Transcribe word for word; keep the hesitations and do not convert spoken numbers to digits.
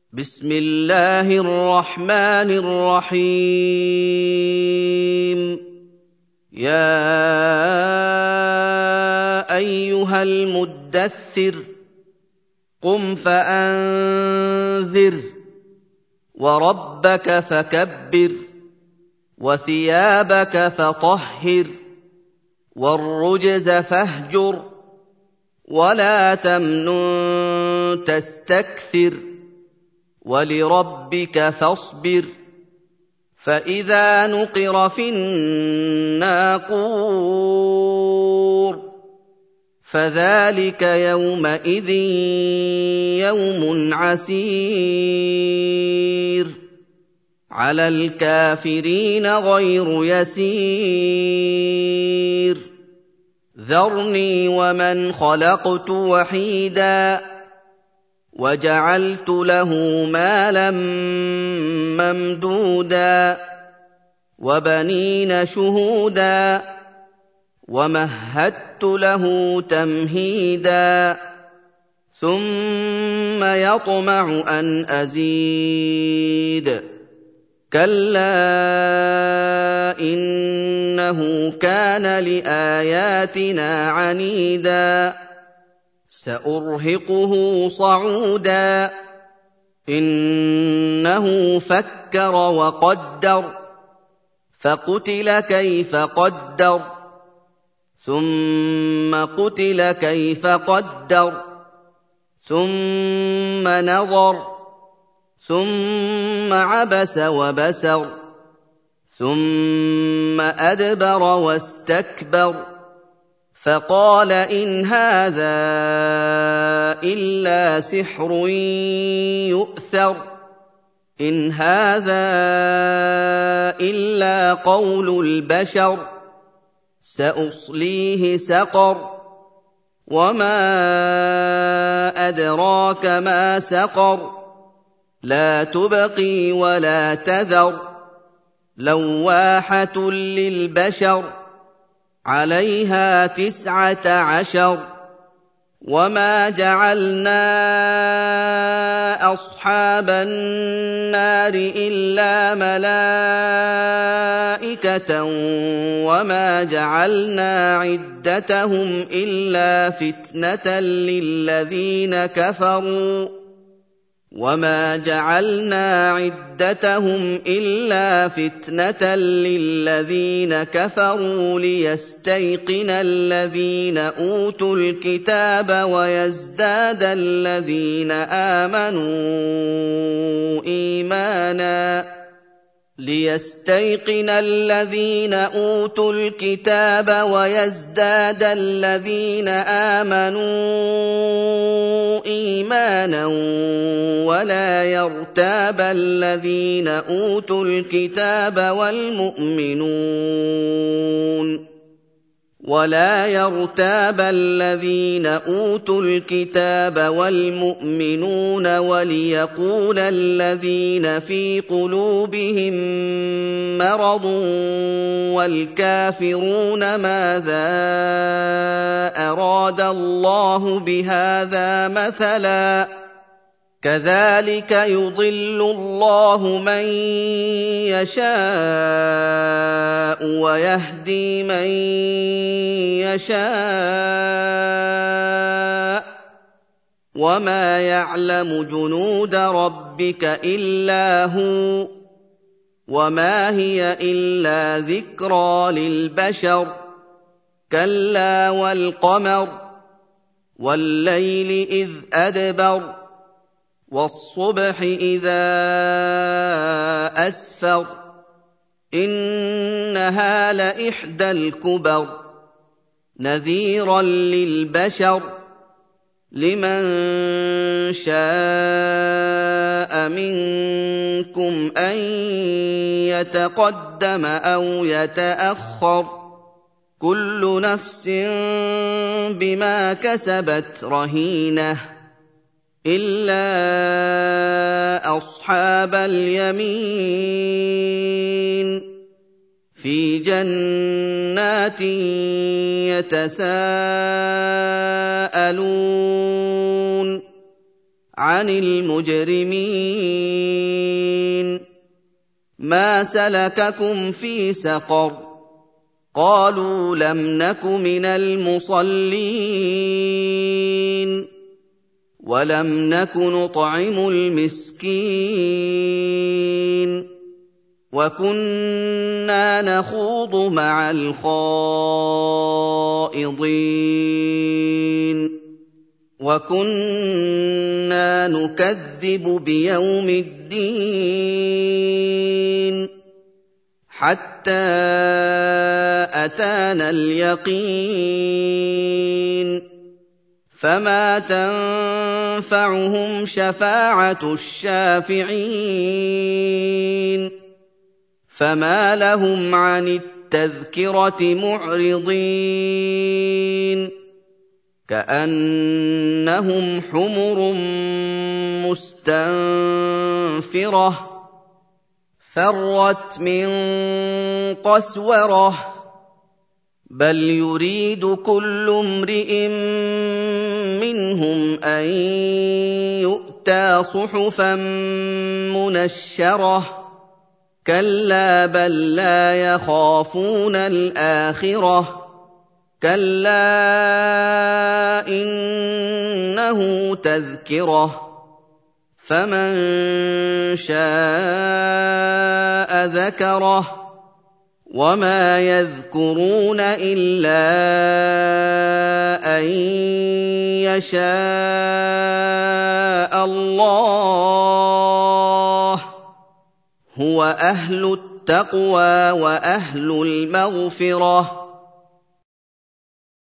بسم الله الرحمن الرحيم يا أيها المدثر قم فأنذر وربك فكبر وثيابك فطهر والرجز فاهجر ولا تمنن تستكثر ولربك فاصبر فإذا نقر في الناقور فذلك يومئذ يوم عسير على الكافرين غير يسير ذرني ومن خلقت وحيدا وجعلت له مالا ممدودا وبنين شهودا ومهدت له تمهيدا ثم يطمع أن أزيد كلا إنه كان لآياتنا عنيدا سأرهقه صعودا إنه فكر وقدر فقتل كيف قدر ثم قتل كيف قدر ثم نظر ثم عبس وبسر ثم أدبر واستكبر فقال إن هذا إلا سحر يؤثر إن هذا إلا قول البشر سأصليه سقر وما أدراك ما سقر لا تبقي ولا تذر لواحة للبشر عليها تسعة عشر وما جعلنا أصحاب النار إلا ملائكة وما جعلنا عدتهم إلا فتنة للذين كفروا وما جعلنا عدتهم إلا فتنة للذين كفروا ليستيقن الذين أوتوا الكتاب ويزداد الذين آمنوا إيمانا ليستيقن الذين أوتوا الكتاب ويزداد الذين آمنوا إيمانا ولا يرتاب الذين أوتوا الكتاب والمؤمنون ولا يرتاب الذين أوتوا الكتاب والمؤمنون وليقول الذين في قلوبهم مرض والكافرون ماذا أراد الله بهذا مثلا كذلك يضل الله من يشاء ويهدي من يشاء وما يعلم جنود ربك إلا هو وما هي إلا ذكرى للبشر كلا والقمر والليل إذ أدبر والصبح إذا أسفر إنها لإحدى الكبر نذيرا للبشر لمن شاء منكم أن يتقدم أو يتأخر كل نفس بما كسبت رهينة إلا أصحاب اليمين في جنات يتساءلون عَنِ الْمُجْرِمِينَ مَا سَلَكَكُمْ فِي سَقَرَ قَالُوا لَمْ نَكُ مِنَ الْمُصَلِّينَ وَلَمْ نَكُ نُطْعِمُ الْمِسْكِينَ وَكُنَّا نَخُوضُ مَعَ الْخَائِضِينَ وَكُنَّا نُكَذِّبُ بِيَوْمِ الدِّينِ حَتَّىٰ أَتَانَا الْيَقِينُ فَمَا تَنفَعُهُمْ شَفَاعَةُ الشَّافِعِينَ فَمَا لَهُمْ عَنِ التَّذْكِرَةِ مُعْرِضِينَ كَأَنَّهُمْ حُمُرٌ مُّسْتَنفِرَةٌ فَرَّتْ مِن قَسْوَرَةٍ بَلْ يُرِيدُ كُلُّ امْرِئٍ مِّنْهُمْ أَن يُؤْتَىٰ صُحُفًا مُّنَشَّرَةً كَلَّا بَل لَّا يَخَافُونَ الْآخِرَةَ كَلَّا إِنَّهُ تَذْكِرَةٌ فَمَن شَاءَ ذَكَرَهُ وَمَا يَذْكُرُونَ إِلَّا أَن يَشَاءَ اللَّهُ هُوَ أَهْلُ التَّقْوَىٰ وَأَهْلُ الْمَغْفِرَةِ